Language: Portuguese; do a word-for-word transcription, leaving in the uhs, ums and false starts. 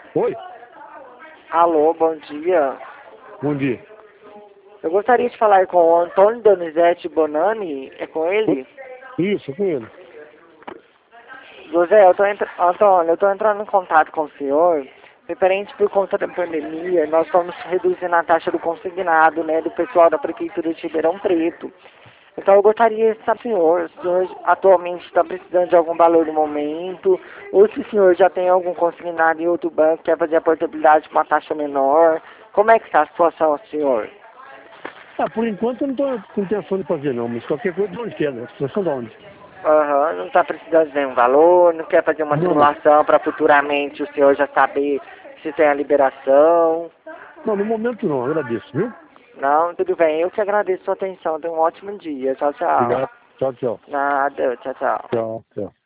Oi, Alô, bom dia. bom dia. Eu gostaria de falar com o Antônio Donizete Bonani. É com ele? Isso, com ele. José, eu tô entra... Antônio, eu estou entrando em contato com o senhor. Referente por conta da pandemia, nós estamos reduzindo a taxa do consignado, né, do pessoal da Prefeitura de Ribeirão Preto. Então eu gostaria de saber, senhor, se o senhor atualmente está precisando de algum valor no momento, ou se o senhor já tem algum consignado em outro banco, quer fazer a portabilidade com uma taxa menor. Como é que está a situação, senhor? Ah, por enquanto eu não estou com intenção de fazer não, mas qualquer coisa de onde quer, né? Situação de onde? Aham, não está precisando de nenhum valor, não quer fazer uma Não, simulação para futuramente o senhor já saber se tem a liberação. não, no momento não, agradeço, viu? Não, tudo bem, eu que agradeço a sua atenção, tenha um ótimo dia. Tchau, tchau. Obrigado. Tchau, tchau. Nada, tchau, tchau. Tchau, tchau.